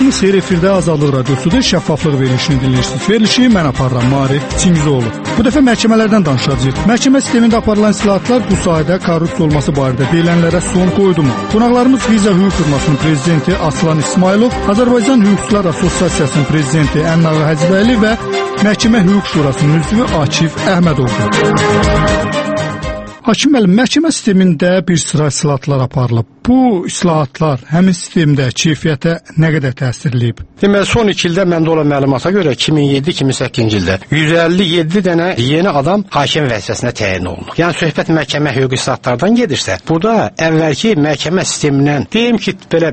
Sabahınız xeyir, efirdə Azadlıq Radiosu'da şəffaflıq verilişini dinləyirsiniz. Verilişi mən aparıram, Mari Çingizoğlu. Bu dəfə məhkəmələrdən danışacağıq. Məhkəmə sistemində aparılan islahatlar bu sayədə korrupsiya olması barədə deyilənlərə son qoydumu? Qonaqlarımız Viza Hüquq Firmasının prezidenti Aslan İsmailov, Azərbaycan Hüquqçular Assosiasiyasının prezidenti Ənnağı Həcbəli və Məhkəmə Hüquq Şurasının üzvü Akif Əhmədov. Hakim müəllim, məhkəmə sistemində bir sıra islahatlar aparılıb. Bu islahatlar həmin sistemdə keyfiyyətə nə qədər təsirləyib? Deməli, son 2 ildə məndə olan məlumata görə 2007-2008-ci ildə 157 dənə yeni adam hakim vəzifəsinə təyin olunub. Yəni, söhbət məhkəmə hüquqi islahatlardan gedirsə, burada əvvəlki məhkəmə sistemindən deyim ki, belə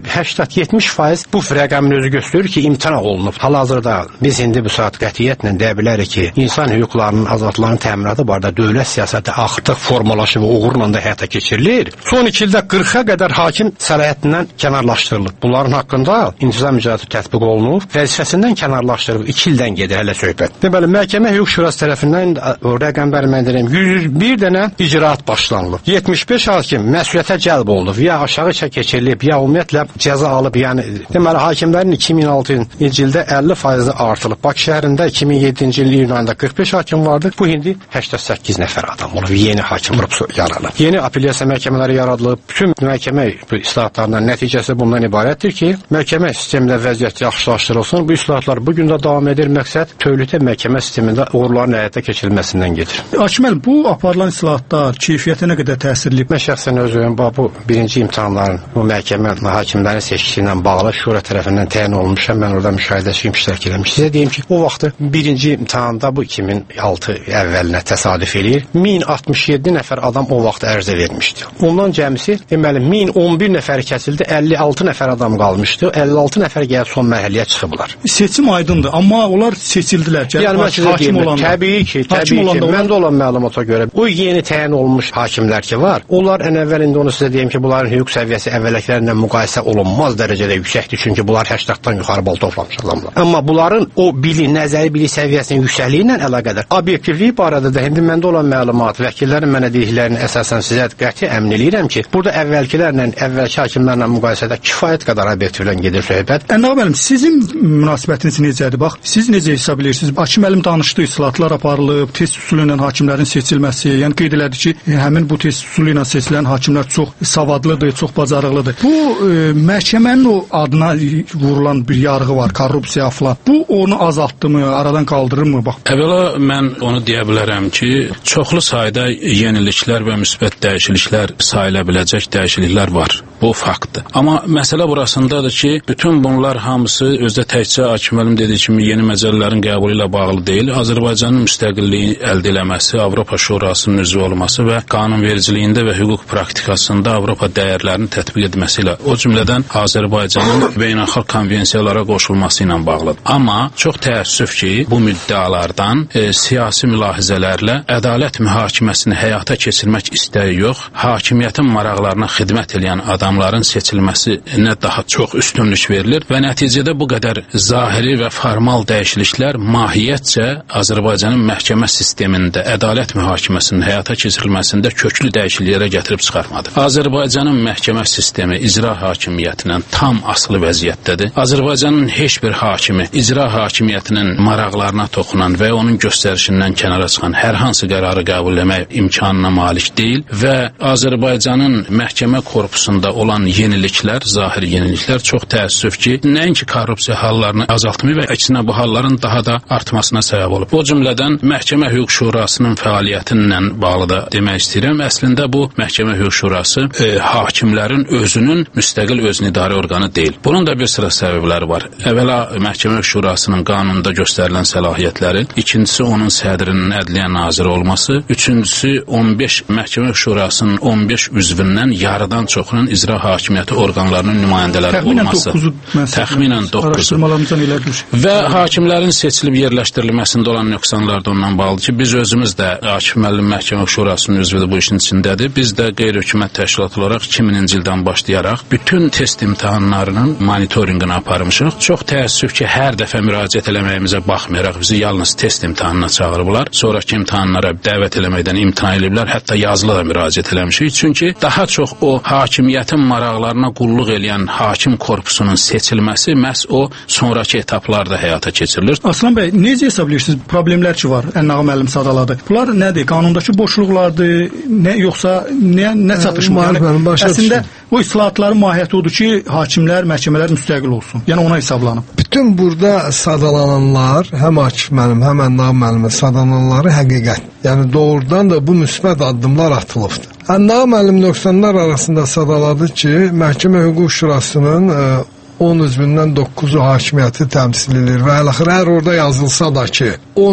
80-70% bu rəqəmin özü göstərir ki, imtina olunub. Hal-hazırda biz indi bu saat qətiyyətlə deyə bilərik ki, insan hüquqlarının, azadlıqlarının təminatı barədə dövlət siyasəti artıq formalaşıb və uğurla da həyata keçirilir. Son 2 ildə 40-a qədər hakim səlahiyyətindən kənarlaşdırılıb. Bunların haqqında intizam icraatı tətbiq olunub, vəzifəsindən kənarlaşdırılıb. 2 ildən gedir hələ söhbət. Deməli, Məhkəmə Hüquq Şurası tərəfindən rəqəmləri mən deyirəm, 101 dənə icraat başlanılıb. 75 hakim məsuliyyətə cəlb olunub, ya aşağı keçirilib, ya ümumiyyətlə cəza alıb. Yəni, deməli, hakimlərin 2006-cı ildə 50% artılıb. Bakı şəhərində 2007-ci il iyun ayında 45 hakim vardı. Bu indi 88 nəfər adam olub. Yeni hakim yaranıb. Yeni apellyasiya məhkəmələri yaradılıb. Bütün məhkəmə islahatlarının nəticəsi bundan ibarətdir ki, məhkəmə sistemində vəziyyət yaxşılaşdırılsın. Bu islahatlar bu gün də davam edir. Məqsəd tövlətə məhkəmə sistemində uğurların həyata keçirilməsindən gedir. Hakim, bu aparılan islahatlar keyfiyyətə nə qədər təsirləyib? Mən şəxsən özüm bu birinci imtahanların, bu məhkəmə hakimlərin seçkisi ilə bağlı şura tərəfindən təyin olunmuşam. Mən orada müşahidəçi iştirak etmişəm. Sizə deyim ki, o vaxtı birinci imtahanda bu 2006 əvvəlinə təsadüf eləyir. 1067 nəfər adam o vaxt ərizə vermişdi. Ondan cəmisi, deməli, 1011 nəfəri kəsildi, 56 nəfər adam qalmışdı. 56 nəfər gəlib son mərhələyə çıxıblar. Seçim aydındır, amma onlar seçildilər. Yəni, hakim olanda. Təbii ki. Məndə olan məlumata görə o yeni təyin olunmuş hakimlər ki var, onlar ən əvvəl indi onu sizə deyim ki, bunların hüquq səviyyəsi əvvəlkilərlə müqayisə olunmaz dərəcədə yüksəkdir, çünki bunlar 80-dan yuxarı bal toplamış adamlar. Amma bunların o nəzəri bilik səviyyəsinin yüksəkliyi ilə əlaqədar obyektivliyi barədə də indi məndə olan məlumat, vəkillərin mənə dediklərini əsasən sizə qəti əmin eləyirəm ki, burada əvvəlki hakimlərlə müqayisədə kifayət qədər obyektivlə gedir söhbət. Ənnağı müəllim, sizin münasibətiniz necədir? Bax, siz necə hesab edirsiniz? Hakim müəllim danışdı, islahatlar aparılıb, test üsulu ilə hakimlərin seçilməsi, yəni qeyd elədi ki, həmin bu test üsulu ilə seçilən hakimlər çox savadlıdır, çox bacarıqlıdır. Bu məhkəmənin o adına vurulan bir yarğı var, korrupsiya falan. Bu onu azaltdımı, aradan kaldırırmı? Bax. Əvvəla mən onu deyə bilərəm ki, çoxlu sayda yeniliklər və müsbət dəyişikliklər sayıla biləcək dəyişikliklər var. Bu faktdır. Amma məsələ burasındadır ki, bütün bunlar hamısı özdə təkcə hakim müəllim dediyi kimi yeni məcəllələrin qəbulu ilə bağlı deyil. Azərbaycanın müstəqilliyi əldə etməsi, Avropa Şurasının üzvü olması və qanunvericiliyində və hüquq praktikasında Avropa dəyərlərinin tətbiq etməsi ilə, o cümlədən Azərbaycanın beynəlxalq konvensiyalara qoşulması ilə bağlıdır. Amma çox təəssüf ki, bu müddəalardan siyasi mülahizələrlə ədalət mühakiməsini həyata keçirmək istəyi yox, hakimiyyətin maraqlarına xidmət edən adamların seçilməsinə daha çox üstünlük verilir və nəticədə bu qədər zahiri və formal dəyişikliklər mahiyyətcə Azərbaycanın məhkəmə sistemində ədalət mühakiməsinin həyata keçirilməsində köklü dəyişikliklərə gətirib çıxarmadı. Azərbaycanın məhkəmə sistemi icra hakimiyyətindən tam asılı vəziyyətdədir. Azərbaycanın heç bir hakimi icra hakimiyyətinin maraqlarına toxunan və onun göstərişindən kənara çıxan hər hansı qərarı qəbul etmək imkanına malik deyil və Azərbaycanın məhkəmə korpusunda olan yeniliklər, zahiri yeniliklər çox təəssüf ki, nəinki korrupsiya hallarını azaltmıyor və əksinə bu halların daha da artmasına səbəb olub. O cümlədən Məhkəmə Hüquq Şurasının fəaliyyətinlə bağlı da demək istəyirəm. Əslində bu Məhkəmə Hüquq Şurası hakimlərin özünün müstəqil özünüidarə orqanı deyil. Bunun da bir sıra səbəbləri var. Əvvəla Məhkəmə Hüquq Şurasının qanunda göstərilən səlahiyyətləri, ikincisi onun sədrinin ədliyyə naziri olması, üçüncüsü 15 Məhkəmə Hüquq Şurasının 15 üzvündən yarıdan çoxunun icra hakimiyyəti orqanlarının nümayəndələri olması. Təxminən 9. Və hakimlərin seçilib yerləşdirilməsində olan nöqsanlar da ondan bağlıdır ki, biz özümüz də Akif müəllim Məhkəmə Şurasının üzvüdür bu işin içindədir. Biz də qeyri-hökumət təşkilat olaraq 2000-ci ildən başlayaraq bütün test imtahanlarının monitorinqini aparmışıq. Çox təəssüf ki, hər dəfə müraciət eləməyimizə baxmayaraq bizi yalnız test imtahanına çağırıblar. Sonraki imtahanlara dəvət eləməkdən imtina ediblər. Hətta yazılı da müraciət eləmişik. Çünki daha çox o hakimiyyətin maraqlarına qulluq eləyən hakim korpusunun seçilməsi məhz o sonrakı etaplarda həyata keçirilir. Aslan bəy, necə hesablayırsınız problemlər ki var, Əlnağa müəllim sadaladı. Bunlar nədir? Qanundakı boşluqlardır, yoxsa nə çatışmır? Yəni, əslində bu islahatların mahiyyəti odur ki, hakimlər, məhkəmələr müstəqil olsun. Yəni ona hesablanıb. Bütün burada sadalananlar, həm Akif müəllim, həm Əlnağa müəllimin sadalananları həqiqət. Yəni doğrudan da bu müsbət addımlar atılıbdır. Əlnağa müəllim 90'lar arasında sadaladı ki, Məhkəmə Hüquq Şurasının 10 üzvündən 9'u hakimiyyəti təmsil edir və əl-axır orada yazılsa da ki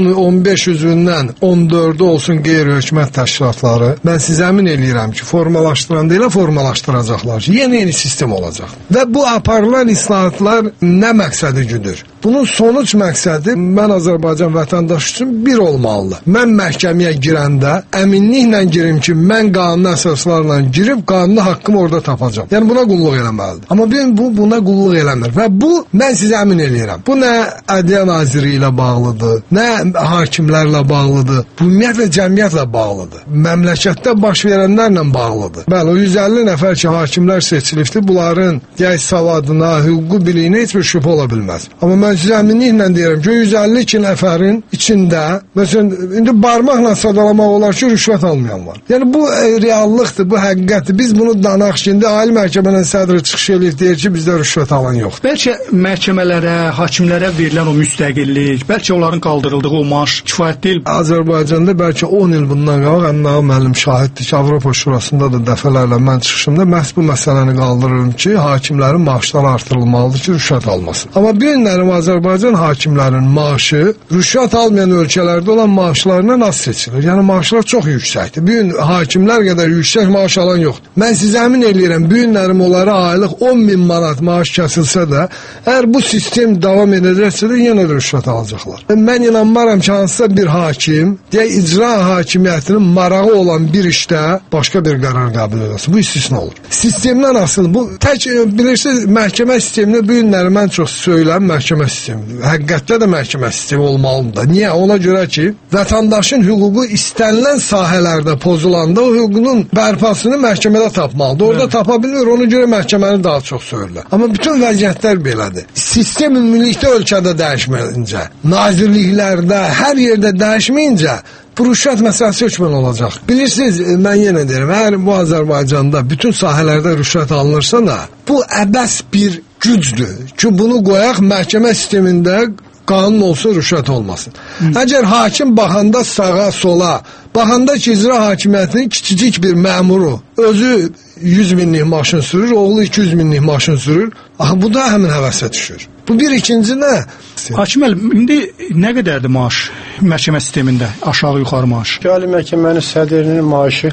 15 üzvündən 14'ü olsun qeyri-hökumət təşkilatları, mən sizə əmin eləyirəm ki, formalaşdıran deyil, formalaşdıracaqlar ki, yeni sistem olacaq. Və bu aparılan islahatlar nə məqsədi güdür? Bunun sonuç məqsədi, mən Azərbaycan vətəndaşı üçün bir olmalıdır. Mən məhkəməyə girəndə əminliklə girim ki, mən qanun əsaslarla girib, qanuni haqqımı orada tapacam. Yəni buna qulluq eləməlidir. Amma bu buna qulluq eləmir. Və bu, mən sizə əmin eləyirəm. Bu nə Ədliyyə Naziri ilə bağlıdır, nə hakimlərlə bağlıdır, bu ümumiyyətlə cəmiyyətlə bağlıdır. Məmləkətdə baş verənlərlə bağlıdır. Bəli, o 150 nəfər ki, hakimlər seçilibdir, bunların savadına, hüquqi biliyinə heç bir şübhə ola bilməz. Amma mən sizə əminliklə deyirəm ki, 152 nəfərin içində, məsələn, indi barmaqla sadalamaq olar ki, rüşvət almayan var. Yəni bu reallıqdır, bu həqiqətdir. Biz bunu danaq ki, indi Ali Məhkəmənin sədri çıxış eləyib deyir ki, bizdə rüşvət alan yoxdur. Bəlkə məhkəmələrə, hakimlərə verilən o müstəqillik, bəlkə onların qaldırıldığı o maaş kifayət deyil. Azərbaycanda bəlkə 10 il bundan qabaq Əlnağa müəllim şahiddir ki, Avropa Şurasında da dəfələrlə mən çıxışımda məhz bu məsələni qaldırırım ki, hakimlərin maaşları artırılmalıdır ki, rüşvət almasın. Amma bir günlərim Azərbaycan hakimlərinin maaşı rüşvət almayan ölkələrdə olan maaşlarından az seçilir. Yəni maaşlar çox yüksəkdir. Bir gün hakimlər qədər yüksək maaş alan yoxdur. Mən sizə əmin eləyirəm, bir günlərim onlara aylıq 10.000 manat maaş kəsilsə də, əgər bu sistem davam edəcəksə də yenə də rüşvət alacaqlar. Mən inanmaram ki, hansısa bir hakim, icra hakimiyyətinin marağı olan bir işdə başqa bir qərar qəbul edəsin. Bu istisna olur. Sistemdən asılı. Bu tək bilirsiniz, məhkəmə sistemini bu günləri mən çox söyləm, məhkəmə sistemidir. Həqiqətdə də məhkəmə sistemi olmalıdır. Niyə? Ona görə ki, vətəndaşın hüququ istənilən sahələrdə pozulanda o hüququnun bərpasını məhkəmədə tapmalıdır. Orada tapa bilmir, ona görə məhkəməni daha çox söyürlər. Amma bütün vəziyyətlər belədir. Sistem ümumilikdə ölkədə dəyişməyincə, nazirliklərdə, hər yerdə dəyişməyincə bu rüşvət məsələsi hökmən olacaq. Bilirsiniz, mən yenə deyirəm, əgər bu Azərbaycanda bütün sahələrdə rüşvət alınırsa da, bu əbəs bir gücdür ki, bunu qoyaq məhkəmə sistemində qanun olsun, rüşvət olmasın. Əgər hakim baxanda sağa, sola, baxanda ki, icra hakimiyyətinin kiçicik bir məmuru özü 100 minlik maşın sürür, oğlu 200 minlik maşın sürür, bu da həmin həvəsə düşür. Bu bir, ikinci nə? Hakim müəllim, indi nə qədərdir maaş məhkəmə sistemində, aşağı-yuxarı maaş? Ali Məhkəmənin sədrinin maaşı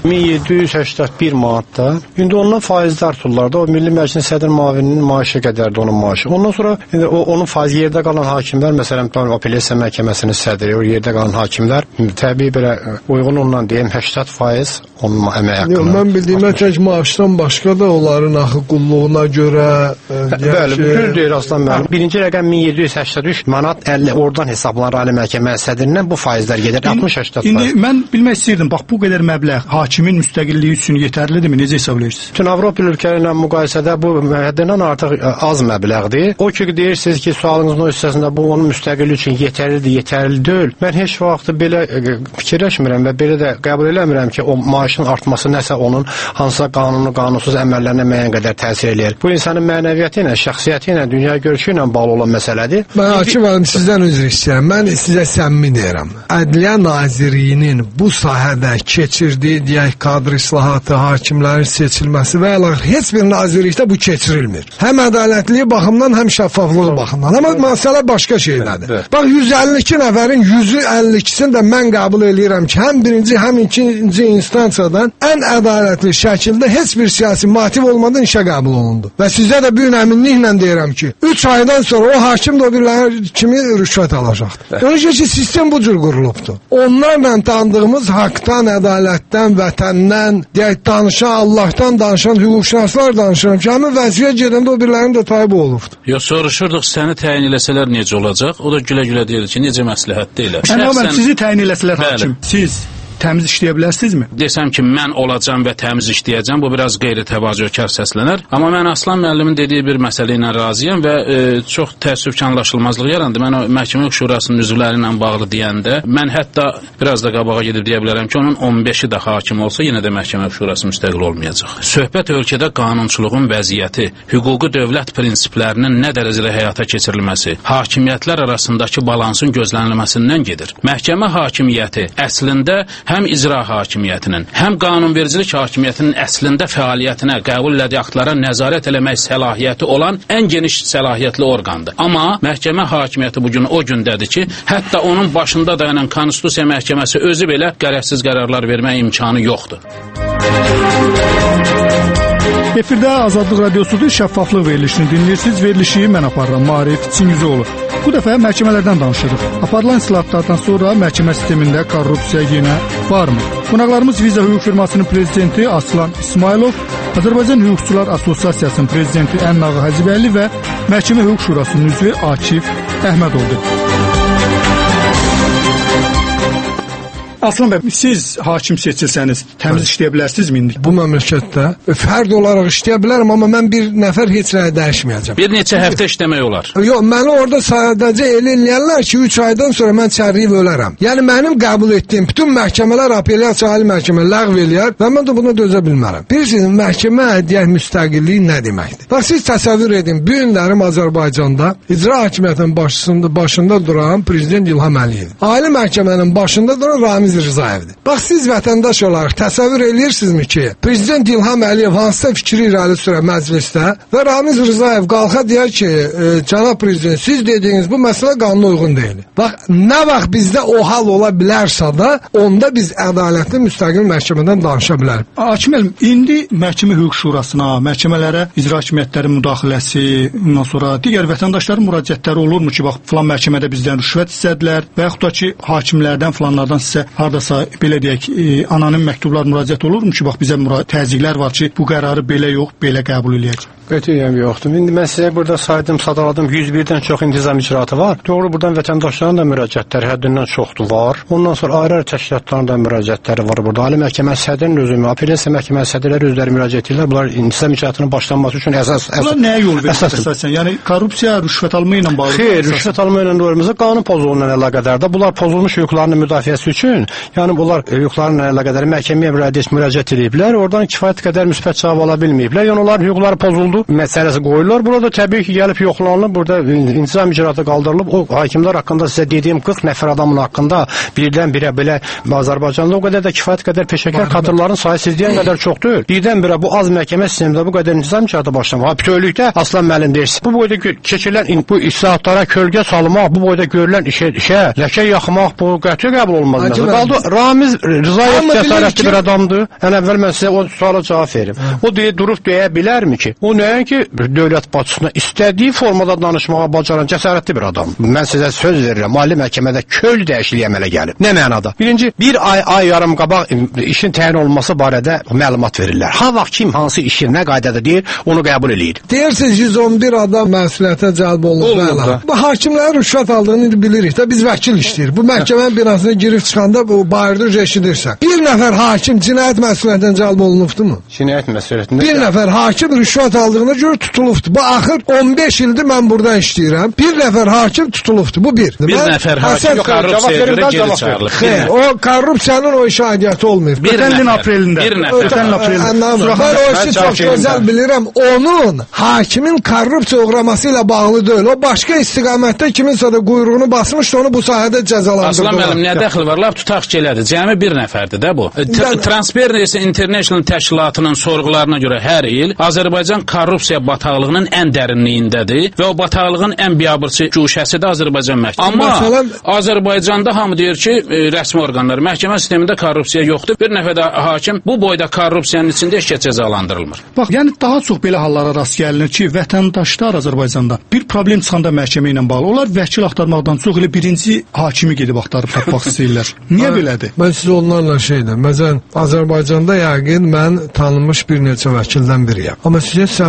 1781 manatda. İndi ondan faizli artırırlar da, o Milli Məclisin sədr müavininin maaşı qədərdir onun maaşı. Ondan sonra onun faiz yerdə qalan hakimlər, məsələn, apellyasiya məhkəməsinin sədri, o yerdə qalan hakimlər, təbii belə uyğun ondan deyim, 80% onun əmək haqqını. Yox, mən bildiyimə tək maaşdan başqa da onların axı qulluğuna görə... Bəli, düz deyir Aslan müəllim. Birinci rəqəm 1783 manat 50 oradan hesablanır Ali Məhkəmə sədrindən bu faizlər gedir 60-80%. İndi mən bilmək istəyirdim, bax bu qədər məbləğ hakimin müstəqilliyi üçün yetərlidirmi? Necə hesablayırsınız? Bütün Avropa ölkələri ilə müqayisədə bu həddindən artıq az məbləğdir. O ki deyirsiniz ki, sualınızın o hissəsində bu onun müstəqilliyi üçün yetərlidir, yetərli deyil. Mən heç vaxt belə fikirləşmirəm və belə də qəbul eləmirəm ki, o maaşın artması nəsə onun hansısa qanunlu, qanunsuz əməllərinə müəyyən qədər təsir eləyir. Bu insanın mənəviyyatı ilə, şəxsiyyəti ilə, dünya görüşü ilə bağlı olan məsələdir. Mən hakim müəllim sizdən üzr istəyirəm. Mən sizə səmimi deyirəm. Ədliyyə Nazirliyinin bu sahədə keçirdiyi deyək kadr islahatı, hakimlərin seçilməsi və heç bir nazirlikdə bu keçirilmir. Həm ədalətliyi baxımdan, həm şəffaflığı baxımdan. Amma məsələ başqa şeylədir. Bax 152 nəfərin 152-sini də mən qəbul eləyirəm ki, həm birinci, həm ikinci instansiyadan ən ədalətli şəkildə heç bir siyasi motiv olmadan işə qəbul olundu. Və sizə də bir əminliklə deyirəm ki, 3 aydan sonra o hakim də o birlər kimi rüşvət alacaqdır. Onun ki, sistem bu cür qurulubdur. Onlarla tanıdığımız haqdan, ədalətdən, vətəndən, deyək, danışan, Allahdan danışan, hüquqşünaslar danışıram ki, həmin vəziyyət gedəndə o birlərin də tayı bu olubdur. Yox, soruşurduq, səni təyin eləsələr necə olacaq? O da gülə-gülə deyir ki, necə məsləhət deyilər. Sizi təyin eləsələr hakim, siz təmiz işləyə bilərsinizmi? Desəm ki, mən olacam və təmiz işləyəcəm, bu biraz qeyri-təvazökar səslənər. Amma mən Aslan müəllimin dediyi bir məsələ ilə razıyam və çox təəssüf ki, anlaşılmazlıq yarandı. Mən o məhkəmə şurasının üzvləri ilə bağlı deyəndə, mən hətta biraz da qabağa gedib deyə bilərəm ki, onun 15-i də hakim olsa, yenə də məhkəmə şurası müstəqil olmayacaq. Söhbət ölkədə qanunçuluğun vəziyyəti, hüquqi dövlət prinsiplərinin nə dərəcədə həyata keçirilməsi, hakimiyyətlər arasındakı balansın gözlənilməsindən gedir. Məhkəmə hakimiyyəti əslində həm icra hakimiyyətinin, həm qanunvericilik hakimiyyətinin əslində fəaliyyətinə, qəbul elədiyi aktlara nəzarət eləmək səlahiyyəti olan ən geniş səlahiyyətli orqandır. Amma məhkəmə hakimiyyəti bugün o gündədir ki, hətta onun başında dayanan Konstitusiya Məhkəməsi özü belə qərəzsiz qərarlar vermək imkanı yoxdur. Efirdə Azadlıq Radiosudur, şəffaflıq verilişini dinləyirsiniz. Verilişi mən aparıram, Maarif Çingizoğlu. Bu dəfə məhkəmələrdən danışırıq. Aparılan islahatlardan sonra məhkəmə sistemində korrupsiya yenə varmı? Qonaqlarımız Viza Hüquq firmasının prezidenti Aslan İsmailov, Azərbaycan Hüquqçular Assosiasiyasının prezidenti Ənnağı Hacıbəyli və Məhkəmə Hüquq Şurasının üzvü Akif Əhmədovdur. Aslan bəy, siz hakim seçilsəniz, təmiz işləyə bilərsinizmi indi? Bu məmləkətdə fərd olaraq işləyə bilərəm, amma mən bir nəfər heç nəyə dəyişməyəcəm. Bir neçə həftə işləmək olar. Yox, məni orada sadəcə elə eləyərlər ki, 3 aydan sonra mən çərliyib ölərəm. Yəni mənim qəbul etdiyim bütün məhkəmələr, apellyasiya ali məhkəmə ləğv eləyər və mən də buna dözə bilmərəm. Bilirsiniz, məhkəmə deyək müstəqilliyi nə deməkdir? Bax, siz təsəvvür edin, bu günlərim Azərbaycanda icra hakimiyyətinin başında duran prezident İlham Əliyev, ali məhkəmənin başında duran Ramiz Rızayevdir. Bax, siz vətəndaş olaraq təsəvvür edirsinizmi ki, prezident İlham Əliyev hansısa fikri irəli sürə məclisdə və Ramiz Rızayev qalxa deyər ki, cənab prezident, siz dediyiniz bu məsələ qanuna uyğun deyil. Bax, nə vaxt bizdə o hal ola bilərsə da, onda biz ədalətli müstəqil məhkəmədən danışa bilərik. Hakim müəllim, indi Məhkəmə Hüquq Şurasına, məhkəmələrə icra hakimiyyətlərin müdaxiləsi, ondan sonra digər vətəndaşların müraciətləri olurmu ki, bax, filan məhkəmədə bizdən rüşvət istədilər və yaxud da ki, hakimlərdən, filanlardan sizə hardasa belə deyək, anonim məktublar müraciət olurmu ki, bax, bizə təzyiqlər var ki, bu qərarı belə yox, belə qəbul eləyək? Qətiyyən yoxdur. İndi mən sizə burada saydım, sadaladım, 101-dən çox intizam icraatı var. Doğru, buradan vətəndaşların da müraciətləri həddindən çoxdur var. Ondan sonra ayrı-ayrı təşkilatların da müraciətləri var burada. Ali məhkəmə sədrinin özü, apellyasiya məhkəməsi sədrləri özləri müraciət edirlər. Bunlar intizam icraatının başlanması üçün əsas. Bunlar nəyə yol verir əsasən? Yəni korrupsiya, rüşvət alma ilə bağlı. Xeyr, rüşvət alma ilə doğrumuzda qanun pozuntularına əlaqədardır. Bunlar pozulmuş hüquqlarının müdafiəsi üçün, yəni bunlar hüquqlarla əlaqədar məhkəməyə müraciət ediblər. Oradan kifayət qədər müsbət cavab ala bilməyiblər. Yəni onların hüquqları pozuldu məsələsi qoyulur. Burada təbii ki, gəlib yoxlanılıb, burada intizam icraatı qaldırılıb. O hakimlər haqqında sizə dediyim 40 nəfər adamın haqqında birdən-birə belə Azərbaycanda o qədər də kifayət qədər peşəkar kadrların sayı siz deyən qədər çoxdur. Birdən-birə bu az məhkəmə sistemində bu qədər intizam icraatı başlamaq. Bütövlükdə Aslan müəllim deyirsə, bu boyda keçirilən bu islahatlara kölgə salmaq, bu boyda görülən işə ləkə yaxmaq bu qəti qəbul olmaz. Qaldı Ramiz Rızayev cəsarətli bir adamdır. Ən əvvəl mən sizə o suala cavab verim. O durub deyə bilərmi ki, o nəinki dövlət başçısına istədiyi formada danışmağa bacaran cəsarətli bir adam. Mən sizə söz verirəm, ali məhkəmədə köl dəyişikliyi əmələ gəlib. Nə mənada? Birinci, bir ay yarım qabaq işin təyin olması barədə məlumat verirlər. Ha vaxt kim hansı işi nə qaydada deyir, onu qəbul eləyir. Deyirsiniz 111 adam məsuliyyətə cəlb olunur. Bu hakimlərin rüşvət aldığını indi bilirik də, biz vəkil işləyir. Bu məhkəmənin binasına girib çıxanda bu bayırda eşidirsən. Bir nəfər hakim cinayət məsuliyyətindən cəlb olunubdumu? Cinayət məsuliyyətindən. Bir nəfər hakim rüşvət aldığına görə tutulubdu. Bu axır 15 ildir mən burada işləyirəm. Bir nəfər hakim tutulubdu. Bu bir. Bir nəfər hakim korrupsiyaya görə geri çağırılıb. Xeyr, o korrupsiyanın o iş aidiyyəti olmayıb. Ötən il aprelində. Ötən aprelində. Mən o işi çox gözəl bilirəm. Onun hakimin korrupsiya uğraması ilə bağlı deyil. O başqa istiqamətdə kiminsə də quyruğunu basmışdı, onu bu sahədə cəzalandırdılar. Aslan müəllim, nə dəxli var? Lap tutaq ki, elədir. Cəmi bir nəfərdir də bu. Transparency International təşkilatının sorğularına görə hər il Azərbaycan korrupsiya bataqlığının ən dərinliyindədir və o bataqlığın ən biabırçı güşəsi də Azərbaycan məhkəməsi. Amma Azərbaycanda hamı deyir ki, rəsmi orqanlar, məhkəmə sistemində korrupsiya yoxdur. Bir nəfər də hakim bu boyda korrupsiyanın içində heç kəs cəzalandırılmır. Bax, yəni daha çox belə hallara rast gəlinir ki, vətəndaşlar Azərbaycanda bir problem çıxanda məhkəmə ilə bağlı, onlar vəkil axtarmaqdan çox elə birinci hakimi gedib axtarıb tapmaq istəyirlər. Niyə belədir? Mən sizə onlarla məsələn, Azərbaycanda yəqin mən tanınmış bir neçə vəkildən biriyəm. Amma sizə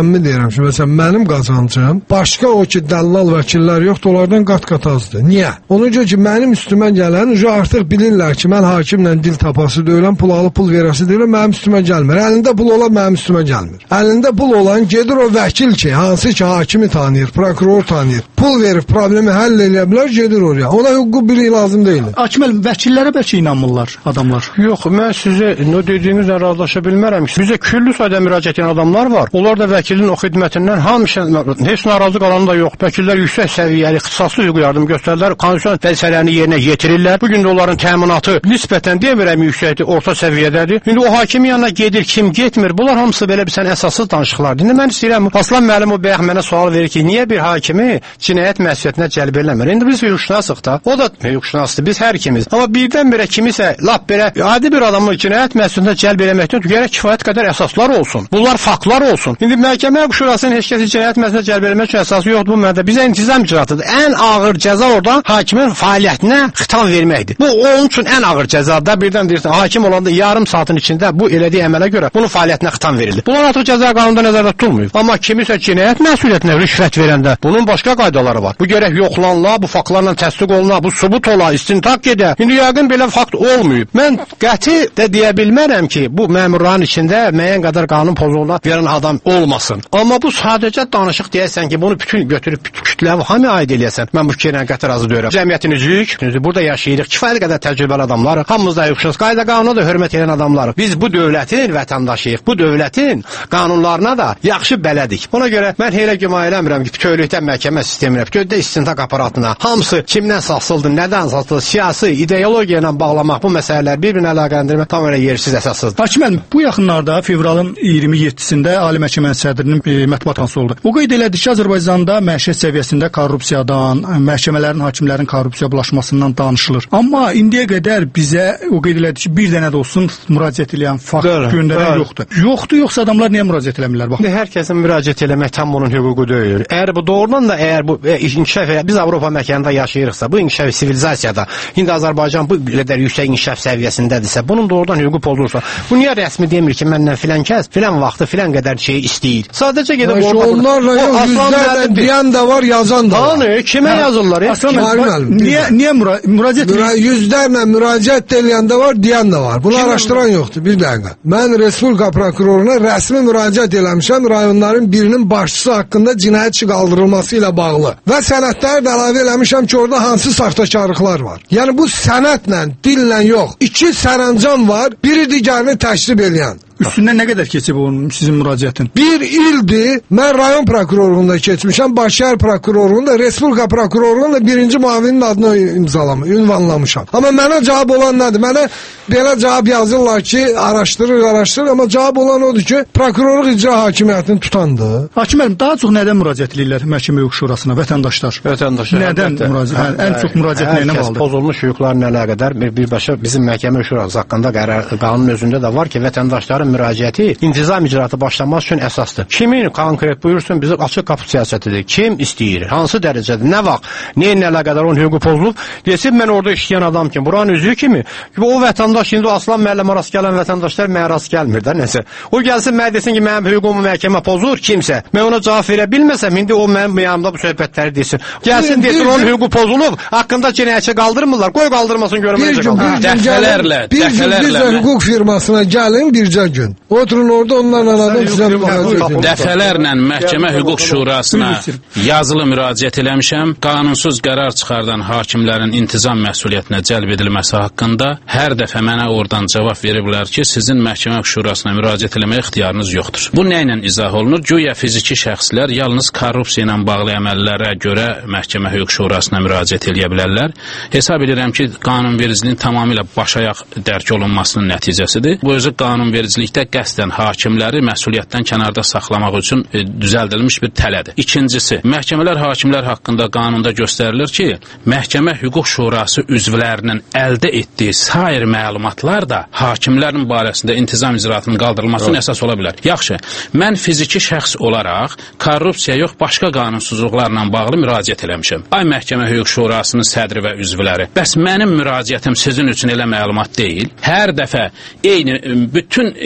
səmimi deyirəm ki, məsələn, mənim qazancım başqa o ki, dəllal vəkillər yoxdur, onlardan qat-qat azdır. Niyə? Ona görə ki, mənim üstümə gələn artıq bilirlər ki, mən hakimlə dil tapası deyirəm, pul alıb pul verəsi deyirəm, mənim üstümə gəlmir. Əlində pul olan mənim üstümə gəlmir. Əlində pul olan gedir o vəkil ki, hansı ki, hakimi tanıyır, prokuror tanıyır, pul verib problemi həll edə bilər, gedir oraya. Ona hüquqi bilik lazım deyil. Hakim müəllim, vəkillərə bəlkə inanmırlar adamlar. Yox, mən sizə nə dediyinizlə razılaşa bilmərəm ki, bizə küllü sayda müraciət edən adamlar var. Onlar da vəkilin o xidmətindən hamısı heç narazı qalan da yox. Vəkillər yüksək səviyyəli ixtisaslı hüquqi yardım göstərirlər, konstitusiya vəzifələrini yerinə yetirirlər. Bu gün də onların təminatı nisbətən demirəm yüksəkdir, orta səviyyədədir. İndi o hakimin yanına gedir, kim getmir. Bunlar hamısı belə bir əsassız danışıqlardır. İndi mən istəyirəm, Aslan müəllim o bayaq mənə sual verir ki, niyə bir hakimi cinayət məsuliyyətinə cəlb eləmir? İndi biz hüquqşünasıq da, o da hüquqşünasdır, biz hər ikimiz. Amma birdən-birə kimisə lap belə adi bir adamı cinayət məsuliyyətinə cəlb eləməkdən gərək kifayət qədər əsaslar olsun. Bunlar faktlar olsun. İndi məhkəmə şurasının heç kəsi cinayət məsuliyyətinə cəlb eləmək üçün əsası yoxdur bu mədə. Bizə intizam icraatıdır. Ən ağır cəza oradan hakimin fəaliyyətinə xitam verməkdir. Bu onun üçün ən ağır cəzadır. Birdən deyirsən, hakim olanda yarım saatın içində bu elədiyi əmələ görə bunun fəaliyyətinə xitam verilir. Bunlar artıq cəza qanununda nəzərdə tutulmur. Amma kimisə cinayət məsuliyyətinə rüşvət verəndə bunun başqa qaydaları var. Bu gərək yoxlanıla, bu faktlarla təsdiq oluna, bu sübut ola, istintaq gedə. İndi yəqin belə fakt olmayıb. Mən qəti də deyə bilmərəm ki, bu məmurların içində müəyyən qədər qanun pozuntularına verən adam olmasın. Amma bu sadəcə danışıq deyəsən ki, bunu bütün götürüb kütləvi hamı aid eləyəsən. Mən bu fikirlə qəti razı deyirəm. Cəmiyyətin üzvük, burada yaşayırıq, kifayət qədər təcrübəli adamlar, hamımız da hüquqşünas, qayda qanuna da hörmət edən adamlar. Biz bu dövlətin vətəndaşıyıq, bu dövlətin qanunlarına da yaxşı bələdik. Ona görə mən elə güman eləmirəm ki, bütövlükdə məhkəmə sisteminə, bütövlükdə istintaq aparatına, hamısı kimdən asılıdır, nədən asılıdır, siyasi ideologiya ilə bağlamaq bu məsələlər bir-birinə əlaqələndirmək tam elə yersiz əsasızdır. Hakim müəllim, bu yaxınlarda fevralın 27-sində Ali Məhkəmənin sədrinin mətbuat anonsu oldu. O qeyd elədi ki, Azərbaycanda məişət səviyyəsində korrupsiyadan, məhkəmələrin, hakimlərin korrupsiya bulaşmasından danışılır. Amma indiyə qədər bizə o qeyd elədi ki, bir dənə də olsun müraciət edən fakt göndərən yoxdur. Yoxdur, yoxsa adamlar niyə müraciət eləmirlər? Bax. Hər kəsin müraciət eləmək tam onun hüququ deyil. Əgər bu doğrudan da bu inkişaf biz Avropa məkanda yaşayırıqsa, bu inkişaf sivilizasiyada, indi Azərbaycan bu qədər yüksək inkişaf səviyyəsindədirsə, bunun doğrudan hüququ pozulursa, bu niyə rəsmi demir ki, məndən filan kəs, filan vaxtı, filan qədər şey istəyir? Sadəcə gedib onlarla yüzlərlə deyən də var, yazan da var. Kimə yazırlar? Niyə müraciət edir? Yüzlərlə müraciət edən də var, deyən də var. Bunu araşdıran yoxdur, bir dəqiqə. Mən Respublika prokuroruna rəsmi müraciət eləmişəm rayonların birinin başçısı haqqında cinayət işi qaldırılması ilə bağlı. Və sənədləri də əlavə eləmişəm ki, orada hansı saxtakarlıqlar var. Yəni bu sənədlə, dillə yox. İki sərəncam var, biri digərini təşrib edən. Üstündən nə qədər keçib onun sizin müraciətin? Bir ildir mən rayon prokurorluğunda keçmişəm, Başşəhər prokurorluğunda, Respublika prokurorluğunda birinci müavinin adını ünvanlamışam. Amma mənə cavab olan nədir? Mənə belə cavab yazırlar ki, araşdırır, amma cavab olan odur ki, prokurorluq icra hakimiyyətini tutandı. Hakim müəllim, daha çox nədən müraciət edirlər Məhkəmə Hüquq Şurasına vətəndaşlar? Nədən müraciət? Ən çox müraciət nəyinə bağlıdır? Pozulmuş hüquqlarla əlaqədar birbaşa bizim Məhkəmə Hüquq Şurası haqqında qanun özündə də var ki, vətəndaşların müraciəti intizam icraatı başlamaq üçün əsasdır. Kimin konkret buyursun, bizim açıq qapı siyasətidir. Kim istəyir? Hansı dərəcədə? Nə vaxt? Neyinlə əlaqədar onun hüququ pozulub? Desin, mən orada işləyən adam kimi, buranın üzvü kimi. O vətəndaş, indi o Aslan müəllimə rast gələn vətəndaşlar mənə rast gəlmir də nəsə. O gəlsin, mənə desin ki, mənim hüququmu məhkəmə pozur kimsə. Mən ona cavab verə bilməsəm, indi o mənim yanımda bu söhbətləri desin. Gəlsin, desin, onun hüququ pozulub, haqqında cinayətçi qaldırmırlar. Qoy qaldırmasın, görməyəcək. Bir gün bizə hüquq firmasına gəlin, bircə gün. Oturun orada onlarla adam sizə dəfələrlə Məhkəmə Hüquq Şurasına yazılı müraciət eləmişəm. Qanunsuz qərar çıxardan hakimlərin intizam məsuliyyətinə cəlb edilməsi haqqında hər dəfə mənə oradan cavab veriblər ki, sizin Məhkəmə Hüquq Şurasına müraciət eləməyə ixtiyarınız yoxdur. Bu nə ilə izah olunur? Güya fiziki şəxslər yalnız korrupsiya ilə bağlı əməllərə görə Məhkəmə Hüquq Şurasına müraciət eləyə bilərlər. Hesab edirəm ki, qanunvericiliyin tamamilə başayaq dərk olunmasının nəticəsidir. Bu özü qanunvericilikdə qəsdən hakimləri məsuliyyətdən kənarda saxlamaq üçün düzəldilmiş bir tələdir. İkincisi, məhkəmələr hakimlər haqqında qanunda göstərilir ki, Məhkəmə Hüquq Şurası üzvlərinin əldə etdiyi sair məlumatlar da hakimlərin barəsində intizam icraatının qaldırılmasının əsas ola bilər. Yaxşı, mən fiziki şəxs olaraq korrupsiya yox, başqa qanunsuzluqlarla bağlı müraciət eləmişəm. Ay Məhkəmə Hüquq Şurasının sədri və üzvləri, bəs mənim müraciətim sizin üçün elə məlumat deyil. Hər dəfə eyni bütün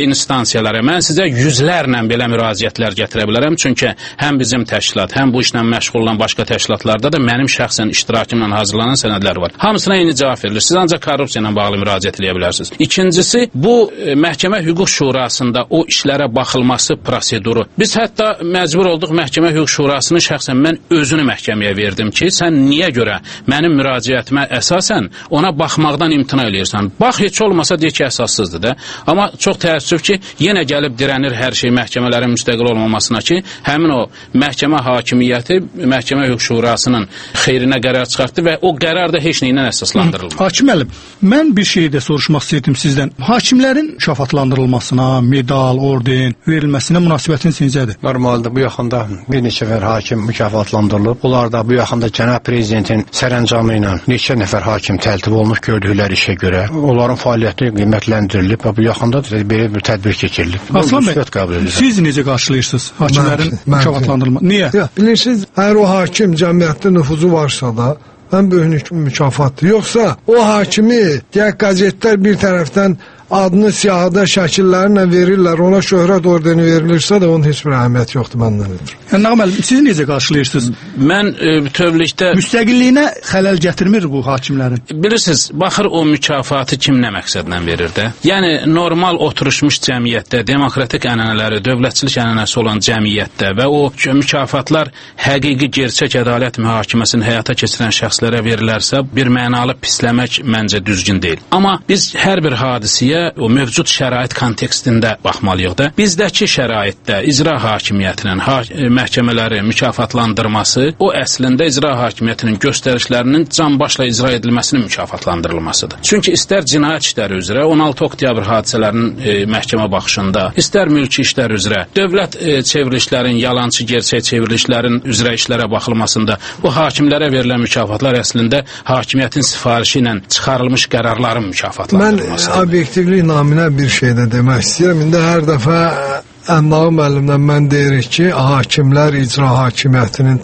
instansiyalara mən sizə yüzlərlə belə müraciətlər gətirə bilərəm, çünki həm bizim təşkilat, həm bu işlə məşğul olan başqa təşkilatlarda da mənim şəxsən iştirakımla hazırlanan sənədlər var. Hamısına eyni cavab verilir. Siz ancaq korrupsiya ilə bağlı müraciət edə bilərsiniz. İkincisi, bu Məhkəmə Hüquq Şurasında o işlərə baxılması proseduru. Biz hətta məcbur olduq Məhkəmə Hüquq Şurasını şəxsən mən özünü məhkəməyə verdim ki, sən niyə görə mənim müraciətimə əsasən ona baxmaqdan imtina eləyirsən? Bax, heç olmasa deyək ki, əsassızdır da. Amma çox təəssüf ki, yenə gəlib dirənir hər şey məhkəmələrin müstəqil olmamasına ki, həmin o məhkəmə hakimiyyəti Məhkəmə Hüquq Şurasının xeyrinə qərar çıxartdı və o qərar da heç nəylə əsaslandırılmır. Hakim müəllim, mən bir şey də soruşmaq istəyirdim sizdən. Hakimlərin mükafatlandırılmasına, medal, orden verilməsinə münasibətiniz necədir? Normalda bu yaxında bir neçə nəfər hakim mükafatlandırılıb. Onlar da bu yaxında cənab prezidentin sərəncamı ilə neçə nəfər hakim təltif olunmuş gördükləri işə görə. Onların fəaliyyəti qiymətləndirilib və bu yaxında da belə bir tədbir keçirilib. Aslan bəy, siz necə qarşılayırsınız hakimlərin mükafatlandırılmasını? Niyə? Bilirsiniz, əgər o hakim cəmiyyətdə nüfuzu varsa da, ən böyük mükafatdır. Yoxsa o hakimi deyək qəzetlər bir tərəfdən adını siyahıda şəkillərlə verirlər, ona şöhrət ordeni verilirsə də onun heç bir əhəmiyyəti yoxdur məndən ötürü. Nəğəm müəllim, siz necə qarşılayırsınız? Mən bütövlükdə müstəqilliyinə xələl gətirmir bu hakimlərin. Bilirsiniz, baxır o mükafatı kim nə məqsədlə verir də? Yəni normal oturuşmuş cəmiyyətdə, demokratik ənənələri, dövlətçilik ənənəsi olan cəmiyyətdə və o mükafatlar həqiqi gerçək ədalət mühakiməsini həyata keçirən şəxslərə verilərsə, bir mənalı pisləmək məncə düzgün deyil. Amma biz hər bir hadisiyə o mövcud şərait kontekstində baxmalıyıq da. Bizdəki şəraitdə icra hakimiyyətinin məhkəmələri mükafatlandırması o əslində icra hakimiyyətinin göstərişlərinin canbaşla icra edilməsinin mükafatlandırılmasıdır. Çünki istər cinayət işləri üzrə 16 oktyabr hadisələrinin məhkəmə baxışında, istər mülki işlər üzrə, dövlət çevrilişlərin, yalançı gerçək çevrilişlərin üzrə işlərə baxılmasında bu hakimlərə verilən mükafatlar əslində hakimiyyətin sifarişi ilə çıxarılmış qərarların mükafatlandırılmasıdır. Mən obyektivlik naminə bir şey də demək istəyirəm. İndi hər dəfə Əndağı müəllimdən mən deyirik ki, hakimlər icra hakimiyyətinin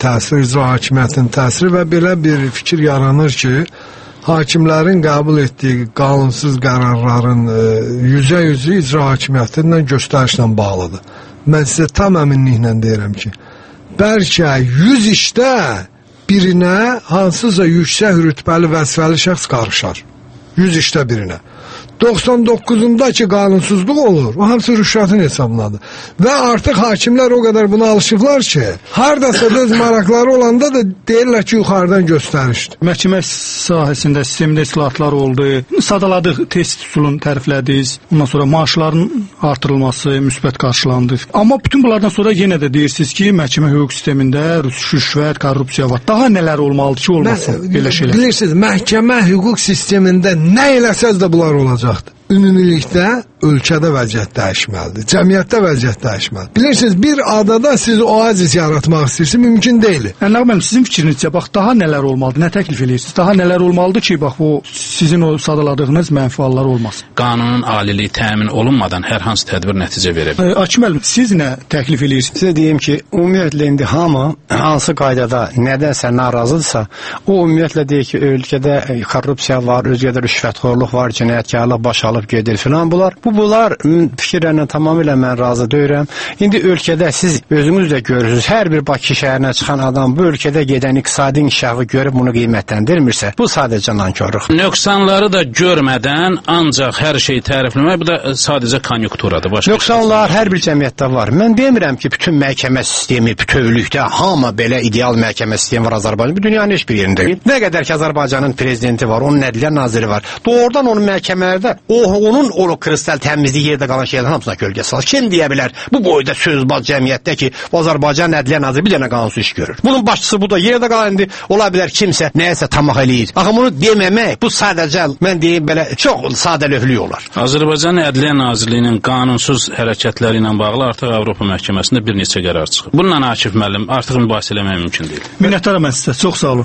təsiri və belə bir fikir yaranır ki, hakimlərin qəbul etdiyi qanunsuz qərarların yüzü icra hakimiyyəti ilə göstərişlə bağlıdır. Mən sizə tam əminliklə deyirəm ki, bəlkə 100 işdə birinə hansısa yüksək rütbəli vəzifəli şəxs qarışar. 100 işdə birinə. 99'unda ki qanunsuzluq olur, o hamısı rüşvətin hesabındadır. Və artıq hakimlər o qədər buna alışıblar ki, hardasa öz maraqları olanda da deyirlər ki, yuxarıdan göstərişdir. Məhkəmə sahəsində sistemdə islahatlar oldu, sadaladıq, test üsulunu təriflədiniz, ondan sonra maaşların artırılması müsbət qarşılandı. Amma bütün bunlardan sonra yenə də deyirsiniz ki, məhkəmə hüquq sistemində rüşvət, korrupsiya var. Daha nələr olmalıdır ki, olmasın belə şeylər? Bilirsiniz, məhkəmə hüquq sistemində nə eləsəz də bunlar olacaq. Ümumilikdə ölkədə vəziyyət dəyişməlidir, cəmiyyətdə vəziyyət dəyişməlidir. Bilirsiniz, bir adada siz oazis yaratmaq istəyirsiniz, mümkün deyil. Ənlaq müəllim, sizin fikrinizcə, bax, daha nələr olmalıdır, nə təklif edirsiniz? Daha nələr olmalıdır ki, bax, o sizin o sadaladığınız mənfi hallar olmasın? Qanunun aliliyi təmin olunmadan hər hansı tədbir nəticə verir. Hakim müəllim, siz nə təklif edirsiniz? Sizə deyim ki, ümumiyyətlə indi hamı hansı qaydada nədənsə narazıdırsa, o ümumiyyətlə deyir ki, ölkədə korrupsiya var, özgədə rüşvətxorluq var, cinayətkarlıq baş alıb gedir filan bunlar. Bunlar fikirlərlə tamamilə mən razı deyirəm. İndi ölkədə siz özünüz də görürsünüz, hər bir Bakı şəhərinə çıxan adam bu ölkədə gedən iqtisadi inkişafı görüb bunu qiymətləndirmirsə, bu sadəcə nankorluq. Nöqsanları da görmədən ancaq hər şeyi tərifləmək, bu da sadəcə konjunkturadır. Nöqsanlar hər bir cəmiyyətdə var. Mən demirəm ki, bütün məhkəmə sistemi bütövlükdə hamı belə ideal məhkəmə sistemi var Azərbaycanda. Bu dünyanın heç bir yerində deyil. Nə qədər ki Azərbaycanın prezidenti var, onun ədliyyə naziri var. Doğrudan onun məhkəmələrdə onun o kristal təmizliyi yerdə qalan şeylərin hamısına kölgə salır. Kim deyə bilər bu boyda sözbaz cəmiyyətdə ki, Azərbaycan ədliyyə naziri bir dənə qanunsuz iş görür. Bunun başçısı bu da yerdə qalan indi ola bilər kimsə nəyəsə tamah eləyir. Axı bunu deməmək, bu sadəcə mən deyim belə çox sadəlövhlük olar. Azərbaycan Ədliyyə Nazirliyinin qanunsuz hərəkətləri ilə bağlı artıq Avropa məhkəməsində bir neçə qərar çıxıb. Bununla Akif müəllim artıq mübahisə eləmək mümkün deyil. Minnətdaram mən sizə. Çox sağ olun.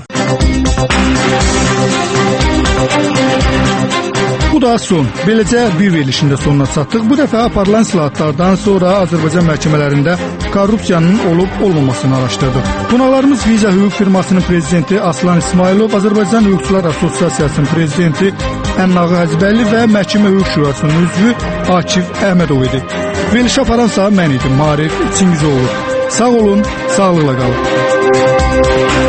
Bu da son. Beləcə bir verilişində sonuna çatdıq. Bu dəfə aparılan islahatlardan sonra Azərbaycan məhkəmələrində korrupsiyanın olub-olmamasını araşdırdıq. Qonaqlarımız Viza Hüquq firmasının prezidenti Aslan İsmailov, Azərbaycan Hüquqçular Assosiasiyasının prezidenti Ənnağı Hacıbəyli və Məhkəmə Hüquq Şurasının üzvü Akif Əhmədov idi. Verilişə aparansa mən idim, Maarif Çingizoğlu. Sağ olun, sağlıqla qalın.